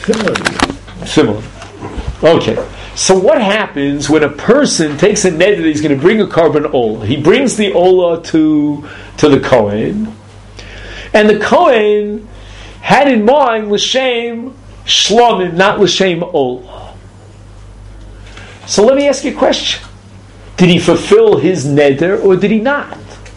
Similar. Okay. So what happens when a person takes a neder that he's going to bring a carbon ola? He brings the ola to the Kohen, and the Kohen had in mind l'shem shlomim, not l'shem ola. So let me ask you a question. Did he fulfill his neder or did he not?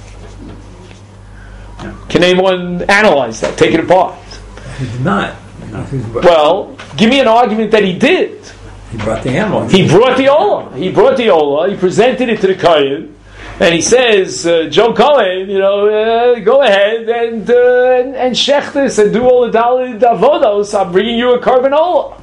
Can anyone analyze that? Take it apart. He did not. Well, give me an argument that he did. He brought the animal. He brought the ola. He presented it to the Kohen, and he says, Joe Cohen, go ahead and shech this and do all the dalid avodos. I'm bringing you a carbon ola.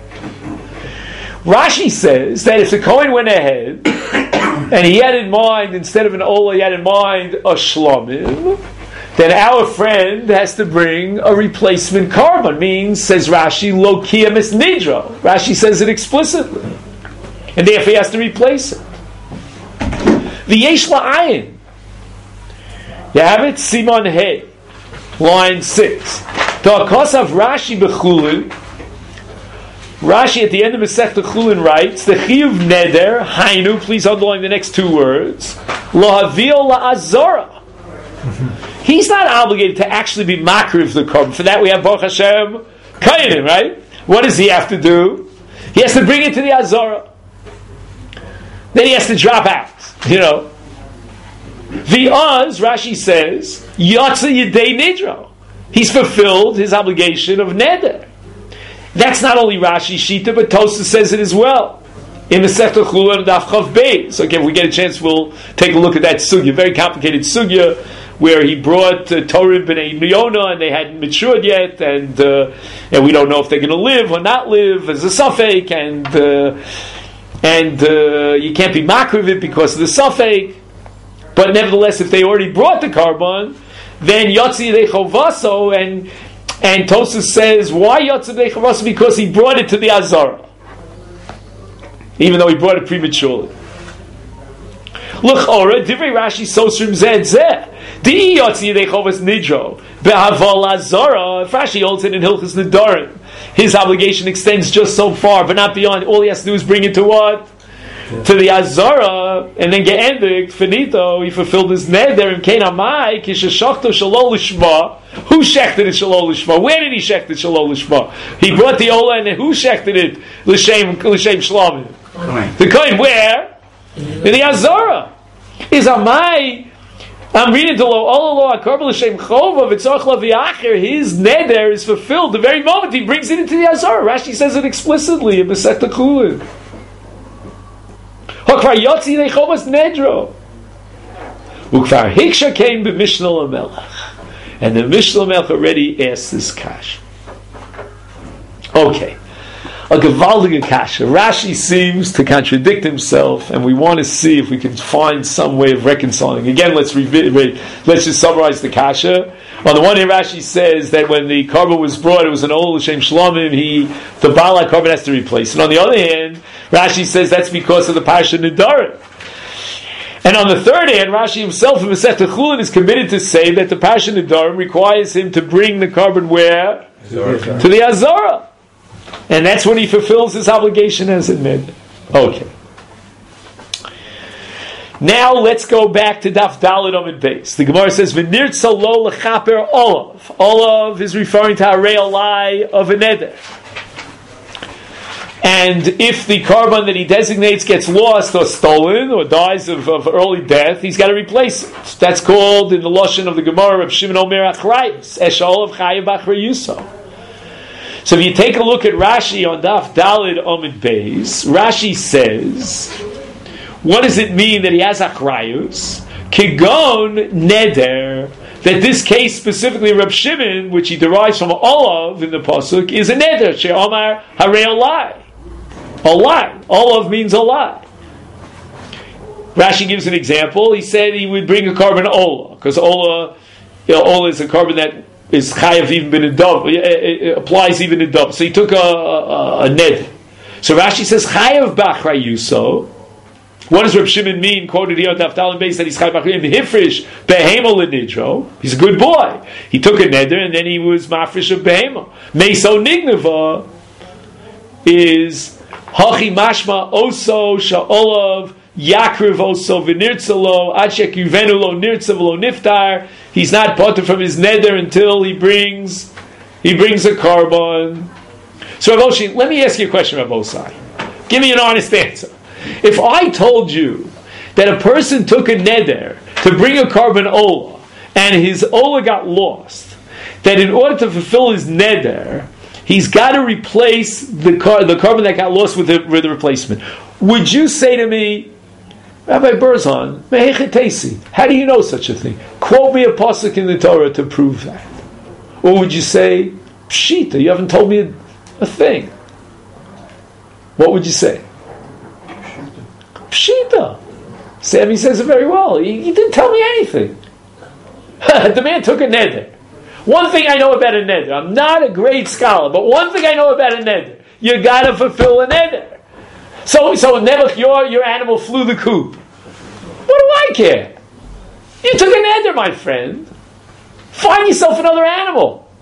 Rashi says that if the Kohen went ahead and he had in mind, instead of an ola, he had in mind a shlomim, then our friend has to bring a replacement carbon. Means, says Rashi, lo kiamis nidro. Rashi says it explicitly. And therefore he has to replace it. The yesh la'ayin. You have it? Simon Hey. Line 6. Ta'akos of Rashi b'chulin. Rashi at the end of Masechta Chulin writes, the chiyuv neder, hainu, please underline the next two words, lo havio la'azora. He's not obligated to actually be makriv the carbon. For that we have Baruch Hashem Kainim, right? What does he have to do? He has to bring it to the Azara. Then he has to drop out. The Oz, Rashi says, Yotza Yedei Nidro. He's fulfilled his obligation of Neder. That's not only Rashi Shita, but Tosafos says it as well. In the Masechta Chulin Daf Chav Beis. So again, if we get a chance, we'll take a look at that sugya, very complicated sugya, where he brought Torah b'nei Yonah, and they hadn't matured yet, and we don't know if they're going to live or not live as a suffix, and you can't be makriv it because of the suffix. But nevertheless, if they already brought the carbon, then Yotzi Yedei Chovaso, and Tosafos says, why Yotzi Yedei Chovaso? Because he brought it to the Azara, even though he brought it prematurely. L'chora, Divrei Rashi Sosrim Zed Zeh. Di Yotzi Yedei Chovas Nidro Be'aval Azara. If Rashi holds it in Hilchos Nedarim, his obligation extends just so far, but not beyond. All he has to do is bring it to what? Yeah. To the Azara, and then get ended. Finito, he fulfilled his neder. And Kein Amai Kishashachto Shalol Lishma. Who shechted it Shalol Lishma? Where did he shecht it Shalol Lishma? He brought the Ola, and then who shechted it L'Shem Shlomim? The Kohen where? In the Azara. Is Amai. I'm reading to Lo Akar L'Shem Chova V'Tzorach L'Viacher. His neder is fulfilled the very moment he brings it into the Azara. Rashi says it explicitly in Masechta Chulin. Hokvar Yotzi Lechovas Nedro. Ukvar Hiksha came b'Mishnah L'Melech, and the Mishnah L'Melech already asked this kash. Okay. A gewaldige kasha. Rashi seems to contradict himself, and we want to see if we can find some way of reconciling. Again, let's just summarize the kasha. On the one hand, Rashi says that when the carbon was brought, it was an old L'Shem Shlomim, the Bala carbon has to replace it. On the other hand, Rashi says that's because of the Parsha Nedarim. And on the third hand, Rashi himself in Masechta Chulin is committed to say that the Parsha Nedarim requires him to bring the carbon where? To the Azara. And that's when he fulfills his obligation as a neder. Okay. Now let's go back to Daf Daled Amud Beis. The Gemara says, "V'nirtza lo lechaper olav." Olav is referring to harei olai of a neder. And if the carbon that he designates gets lost or stolen or dies of early death, he's got to replace it. That's called, in the Lashon of the Gemara, of Shimon Omer Achrayus, Esha olav chayav b'achrayuso. So if you take a look at Rashi on Daf Daled Amud Beis, Rashi says, what does it mean that he has achrayus? Kigon neder. That this case specifically, Reb Shimon, which he derives from olav in the pasuk, is a neder. She'omar harei olai. Olai. Olav means olai. Rashi gives an example. He said he would bring a carbon ola, because ola is a carbon that is chayav even bin a dove. It applies even in dove. So he took a neder. So Rashi says chayav b'achrayuso. What does Reb Shimon mean? Quoted here on Daf Daled Beis that he's chayav b'achrayuso. Hifrish behemo l'nidro. He's a good boy. He took a neder and then he was mafresh of behemo. Meso nignava. is Hachi Mashma Oso Sha'olav Yakriv Oso V'nirtzalo Ad Shekivenu Lo Nirtzav Lo Niftar. He's not potter from his neder until he brings a carbon. So Rav Oshi, let me ask you a question, Rav Osai. Give me an honest answer. If I told you that a person took a neder to bring a carbon ola, and his ola got lost, that in order to fulfill his neder, he's got to replace the carbon that got lost with the replacement, would you say to me, Rabbi Berzon, how do you know such a thing? Quote me a pasuk in the Torah to prove that. Or would you say, Pshita, you haven't told me a thing? What would you say? Pshita. Sammy says it very well. He didn't tell me anything. The man took a neder. One thing I know about a neder, I'm not a great scholar, but one thing I know about a neder, you got to fulfill a neder. So Nebuch, your animal flew the coop. What do I care? You took a neder, my friend. Find yourself another animal.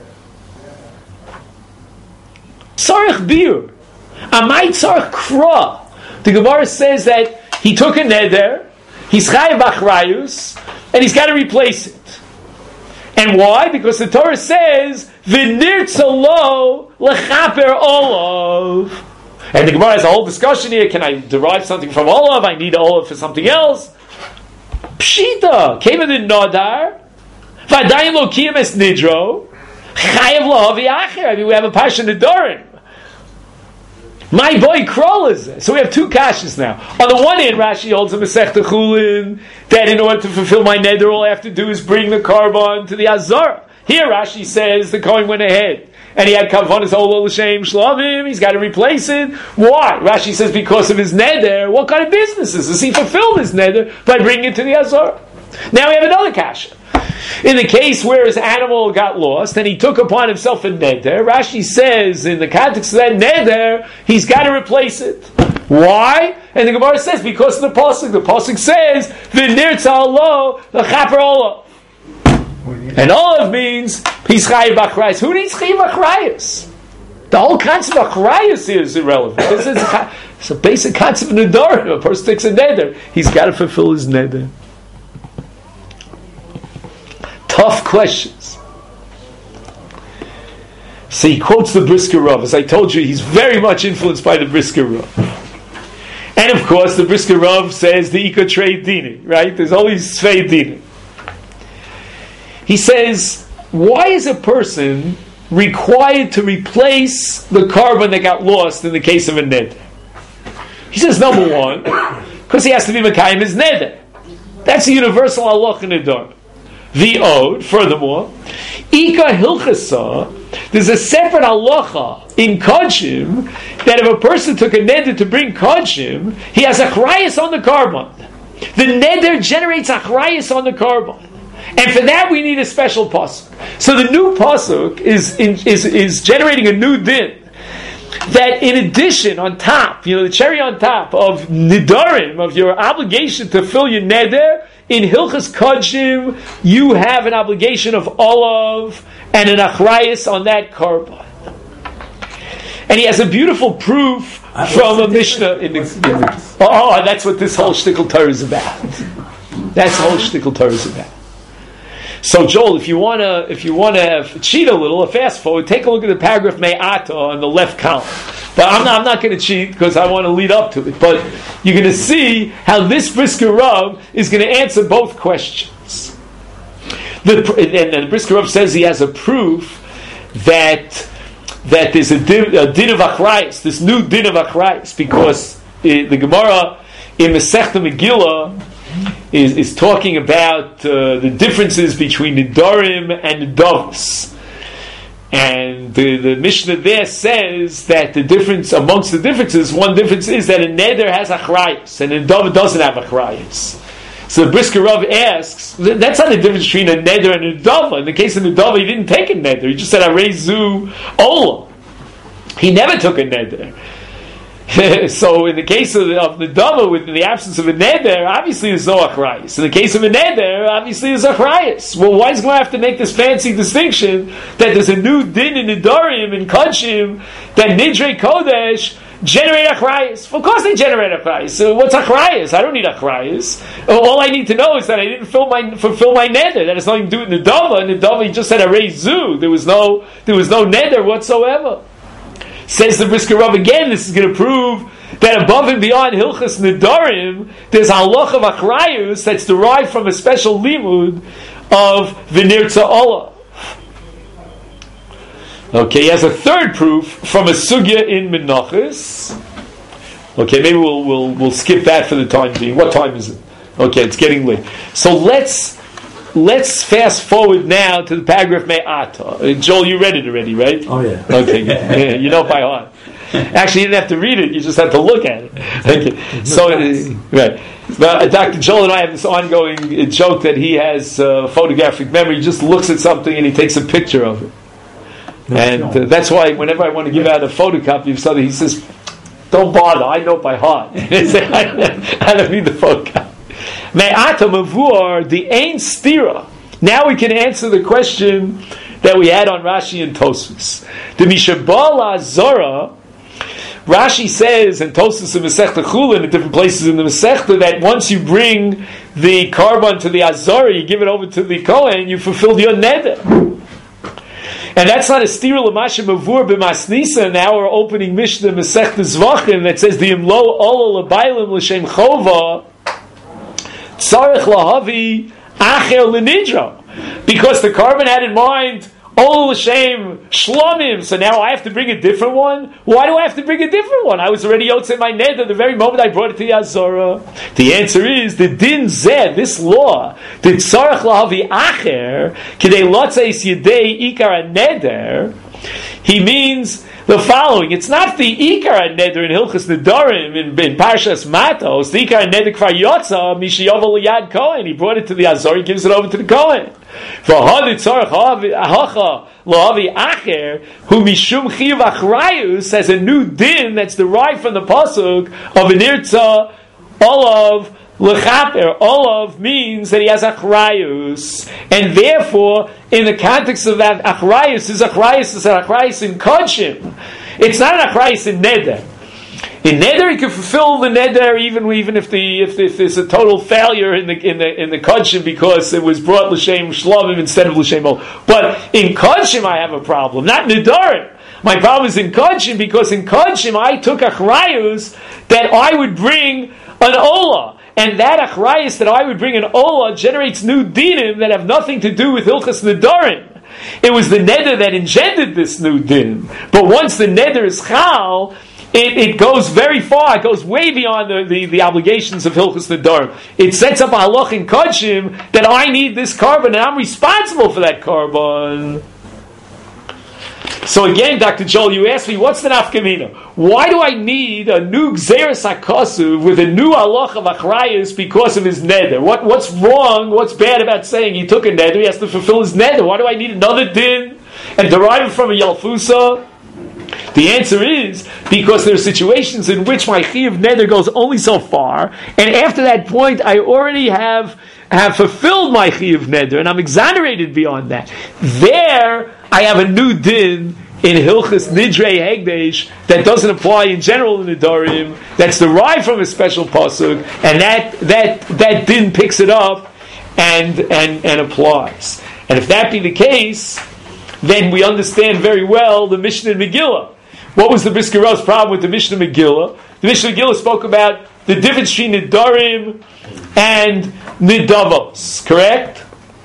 Tzarech bir. Amai tzarech kra. The Gemara says that he took a neder, he's chayav b'achrayus, and he's got to replace it. And why? Because the Torah says, v'nirtzalo lechaper olav. And the Gemara has a whole discussion here. Can I derive something from olav? I need olav for something else. Pshita. Came in the Nodar. V'adayin lo kiyam es nidro. Chayav lahavi acher. I mean, we have a passion Nidorim. My boy Kroll is there. So we have two kashas now. On the one hand, Rashi holds a Masechta Chulin that in order to fulfill my neder, all I have to do is bring the carbon to the Azara. Here Rashi says the Kohen went ahead and he had Kavanas Olo L'Shem Shlavim. He's got to replace it. Why? Rashi says because of his neder. What kind of business is this? He fulfilled his neder by bringing it to the Azara. Now we have another kasha. In the case where his animal got lost and he took upon himself a neder, Rashi says in the context of that neder, he's got to replace it. Why? And the Gemara says because of the pasuk. The pasuk says v'nirtzal lo l'chaper olav. And olav means he's chayiv b'achrayus. Who needs chayiv b'achrayus? The whole concept of achrayus here is irrelevant. It's a basic concept of nedarim. A person takes a neder, he's got to fulfill his neder. Tough questions. So he quotes the Brisker Rav. As I told you, he's very much influenced by the Brisker Rav. And of course, the Brisker Rav says the Ika trade dini, right? There's always Svei dini. He says, why is a person required to replace the carbon that got lost in the case of a neder? He says, number one, because he has to be Mekayim his neder. That's a universal halacha neder. The Ode, furthermore, Ika Hilchasa, there's a separate halacha in Kodshim that if a person took a neder to bring Kodshim, he has achrayus on the carbon. The neder generates achrayus on the carbon. And for that we need a special pasuk. So the new pasuk is generating a new din. That in addition, on top, the cherry on top of nidarim, of your obligation to fill your neder, in Hilchas Kodshim, you have an obligation of olav and an achrayus on that carbon. And he has a beautiful proof from a Mishnah in the that's what this whole shtickle Torah is about. That's the whole shtickle Torah is about. So Joel, if you want to cheat a little, a fast forward, take a look at the paragraph Me'ata on the left column. But I'm not going to cheat because I want to lead up to it. But you're going to see how this Brisker Rav is going to answer both questions. And the Brisker Rav says he has a proof that there's a din of achrayus, this new din of achrayus, because the Gemara in Masechta Megillah is talking about the differences between Nidarim and Nidavos. And the Mishnah there says that the difference, amongst the differences, one difference is that a neder has achrayus and a nidav doesn't have achrayus. So the Brisker Rav asks, that's not the difference between a neder and a nidav. In the case of nidav, he didn't take a neder. He just said, Arezu Ola. He never took a neder. So in the case of the Dava, with the absence of a neder, obviously there's no achrayus. In the case of a neder, obviously there's achrayus. Well, why is going to have to make this fancy distinction that there's a new din in Nidarim and Kodshim that Nidrei Kodesh generate achrayus? Of course they generate achrayus. So what's achrayus? I don't need achrayus. All I need to know is that I didn't fulfill my neder. That has nothing to do with Nidava. Nidava, he just said a zu. There was no neder whatsoever. Says the Brisker Rav again, this is going to prove that above and beyond Hilchas Nidarim, there's halach of achrayus that's derived from a special limud of V'nirtza Ola. Okay, he has a third proof from a sugya in Menachos. Okay, maybe we'll skip that for the time being. What time is it? Okay, it's getting late. So let's fast forward now to the paragraph Me'ata. Joel, you read it already, right? Oh, yeah. Okay, yeah, you know it by heart. Actually, you didn't have to read it, you just had to look at it. Okay, so, right. Dr. Joel and I have this ongoing joke that he has photographic memory. He just looks at something and he takes a picture of it. And that's why whenever I want to give out a photocopy of something, he says, don't bother, I know it by heart. I don't need the photocopy. Me'ata mavur the ein stira. Now we can answer the question that we had on Rashi and Tosfos. The mishabala zora. Rashi says, and Tosfos and Masechta Chulin at different places in the Masechta, that once you bring the carbon to the Azara, you give it over to the Kohen, you fulfilled your neder. And that's not a stira l'masha mavur b'masnisa. Now we're opening Mishnah Masechta Zvachim that says the imlo olo l'baylim l'shem chova tzarech lahavi acher l'nidra, because the carbon had in mind olo l'shem shlomim. So now I have to bring a different one. Why do I have to bring a different one? I was already yotzei my neder the very moment I brought it to the Azara. The answer is the din zeh, this law, the tzarech lahavi acher kidei lotzeis yedei ikar neder. He means the following: it's not the ikar neder in Hilchas Nedarim in Parshas Matos. The ikar neder kvar yotza mishiyovel liyad Kohen. He brought it to the Azor. He gives it over to the Kohen. V'hadi tzarech hacha lahavi acher hu mishum chiyuv achrayus has a new din that's derived from the pasuk of an irtza olav. L'chaper, olav means that he has achrayus, and therefore, in the context of that achrayus is an achrayus in kodshim. It's not an achrayus in neder. In neder, he can fulfill the neder even if there's a total failure in the kodshim because it was brought l'shem shlovim instead of l'shem ol. But in kodshim, I have a problem, not nedarim. My problem is in kodshim because in kodshim I took achrayus that I would bring an olah. And that achrayus that I would bring an olah generates new dinim that have nothing to do with Hilchas Nedarim. It was the neder that engendered this new din. But once the neder is chal, it goes very far. It goes way beyond the obligations of Hilchas Nedarim. It sets up a halach in kodshim that I need this carbon and I'm responsible for that carbon. So again, Dr. Joel, you asked me, what's the nafkamina? Why do I need a new Gzeres HaKasuv with a new halach of achrayus because of his neder? What's wrong, what's bad about saying he took a neder, he has to fulfill his neder? Why do I need another din and derive it from a Yalfusa? The answer is because there are situations in which my chiyuv neder goes only so far, and after that point I already have fulfilled my chiyuv neder, and I'm exonerated beyond that. There, I have a new din in Hilchas Nidrei Hegdesh that doesn't apply in general in Nedarim, that's derived from a special pasuk, and that din picks it up and applies. And if that be the case, then we understand very well the Mishnah in Megillah. What was the Brisker Rav's problem with the Mishnah Megillah? The Mishnah Megillah spoke about the difference between Nedarim and Nidavos, correct?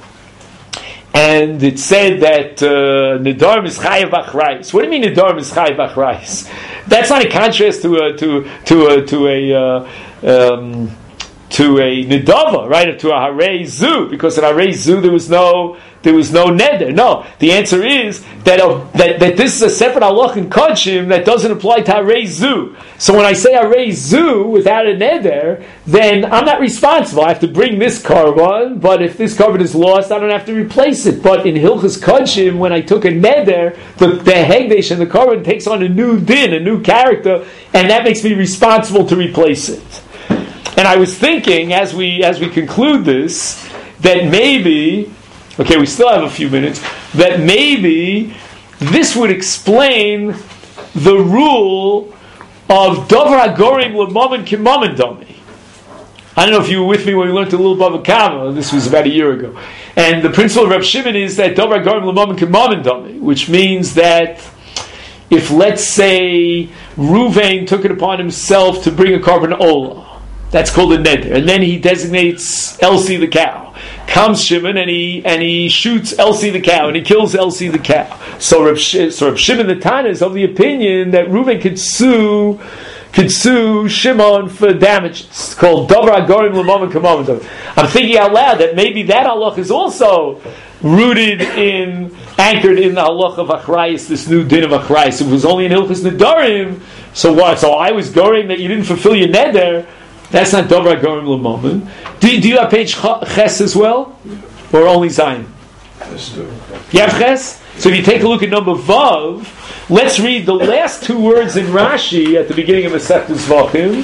And it said that Nedarim is chayav achrayus. What do you mean Nedarim is chayav achrayus? That's not a contrast to nedava, right? To a harei zu, because in harei zu there was no neder. No, the answer is that this is a separate halach in kodshim that doesn't apply to harei zu. So when I say harei zu without a neder, then I'm not responsible. I have to bring this korban, but if this korban is lost, I don't have to replace it. But in hilchas kodshim, when I took a neder, the hegdesh and the korban takes on a new din, a new character, and that makes me responsible to replace it. And I was thinking, as we conclude this, that maybe, okay, we still have a few minutes, that maybe this would explain the rule of Dover HaGorim L'Momen K'Momen Domi. I don't know if you were with me when we learned a little Bava Kama. This was about a year ago. And the principle of Reb Shimon is that Dover HaGorim L'Momen K'Momen Domi, which means that if, let's say, Ruvain took it upon himself to bring a korban olah, that's called a neder, and then he designates Elsie the cow. Comes Shimon and he shoots Elsie the cow and he kills Elsie the cow. So Reb Shimon the Tana is of the opinion that Reuven could sue Shimon for damages. It's called Dover HaGorim L'Momen K'Momen Domi. I'm thinking out loud that maybe that halach is also anchored in the halach of Achrayis, this new din of Achrayis. If it was only in Hilchos Nedarim, so what? So I was goring that you didn't fulfill your neder. That's not Dover HaGorim L'Momen. Do you have page Ches as well? Or only Zayin? You have Ches? So if you take a look at number Vav, let's read the last two words in Rashi at the beginning of Masechtas Zvachim.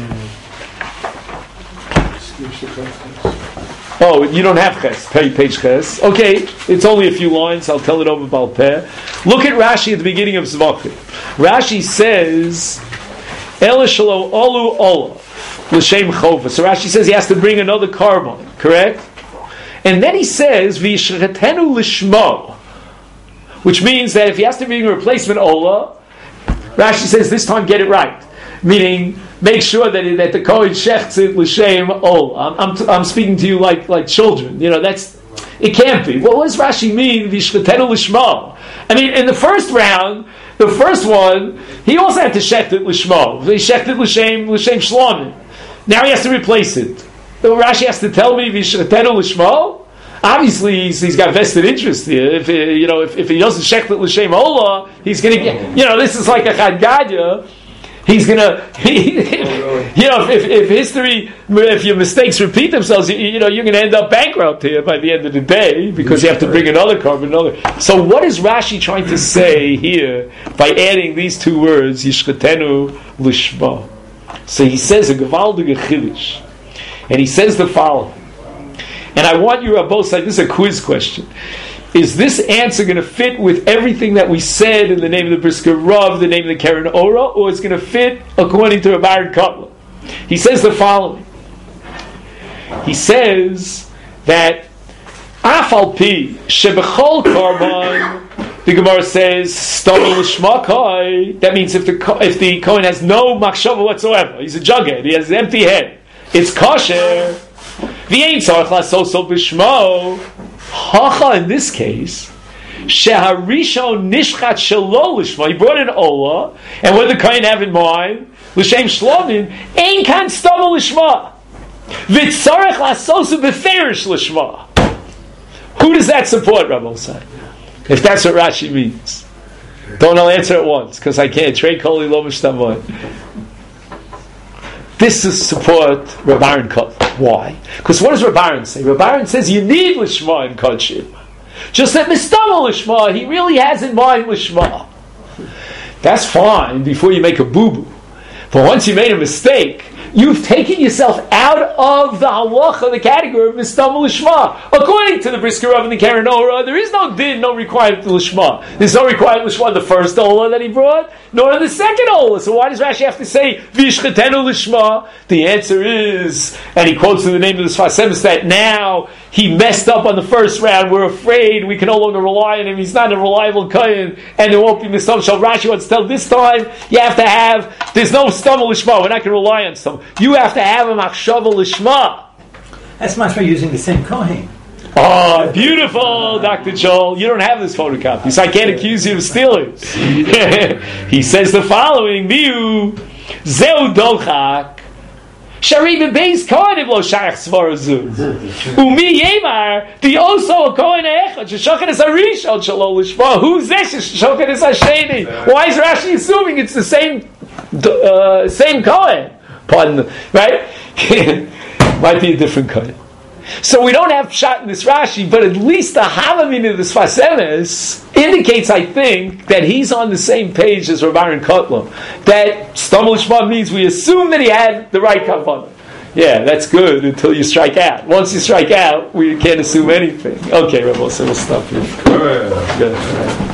Oh, you don't have Ches, page Ches. Okay, it's only a few lines, I'll tell it over Baal Peh. Look at Rashi at the beginning of Zvachim. Rashi says, Ela Shalo Olu Ola. L'shem chova. So Rashi says he has to bring another korban, correct? And then he says v'yishchetenu lishmo, which means that if he has to bring a replacement olah, Rashi says this time get it right, meaning make sure that the kohen shechts it l'shem olah. I'm speaking to you like children. You know, it can't be. What does Rashi mean v'yishchetenu lishmo? I mean, in the first round, the first one, he also had to shecht it l'shmo. He shecht it l'shem shlomim. Now he has to replace it. So Rashi has to tell me v'yishchetenu l'shmo. Obviously, he's got vested interest here. If he doesn't shecht it l'shem olah, he's going to get. This is like a Chad Gadya. He's going to. If your mistakes repeat themselves, you're going to end up bankrupt here by the end of the day because you have to bring another korban. So what is Rashi trying to say here by adding these two words v'yishchetenu l'shmo? So he says a gewaldige chiddush, and he says the following. And I want you on both sides. This is a quiz question. Is this answer going to fit with everything that we said in the name of the Brisker Rav, the name of the Keren Ora, or is it going to fit according to Rabbi Aaron Kotler? He says the following. He says that Afal Pi Shebechol Korban. The Gemara says, that means if the Kohen has no machshava whatsoever, he's a jughead, he has an empty head, it's kosher. In this case, Sheharishon Nishchat Shelo Lishma, he brought an Olah, and what did the Kohen have in mind? L'shem Shlomim, Ein Kan Stama Lishma, V'tzarech Lasosu B'ferish Lishma. Who does that support, Rabbi Say? If that's what Rashi means. I'll answer it once, because I can't. Trey Koli Lo Mishtamot. This is support Reb Aaron Kotler. Why? Because what does Reb Aaron say? Reb Aaron says you need Lishma in Kodshim. Just that Mistama Lishma, he really has in mind Lishma. That's fine before you make a boo-boo. But once you made a mistake, you've taken yourself out of the halacha, the category of Mistama Lishma. According to the Brisker Rav and the Keren Ora, there is no din, no requirement to Lishma. There's no requirement to Lishma in the first Ola that he brought, nor in the second Ola. So why does Rashi have to say V'yishchetenu Lishma? The answer is, and he quotes in the name of the Sfas Emes, that now he messed up on the first round. We're afraid we can no longer rely on him. He's not a reliable kohen, and there won't be Mistama. So Rashi wants to tell this time you have to have. There's no Stama Lishma. We're not going to rely on Stama. You have to have a machshava lishma. That's much for using the same kohen. Oh, beautiful, Dr. Joel. You don't have this photocopy, so I can't accuse you of stealing. He says the following: Miu zeu dolchak Shari bebeis kohanim lo shayach svara zu. Umi yemar the also a kohen echad sheshochen es harishon shelo lishma. Who's this? Sheshochen es hasheni. Why is Rashi assuming it's the same kohen? Pardon, right? Might be a different kohen. So we don't have pshat in this Rashi, but at least the Halamin of the Sfas Emes indicates, I think, that he's on the same page as Rav Aaron Kotler. That Stam Lishma means we assume that he had the right kavanah. Yeah, that's good until you strike out. Once you strike out, we can't assume anything. Okay, Rav, so we'll stop here. Good.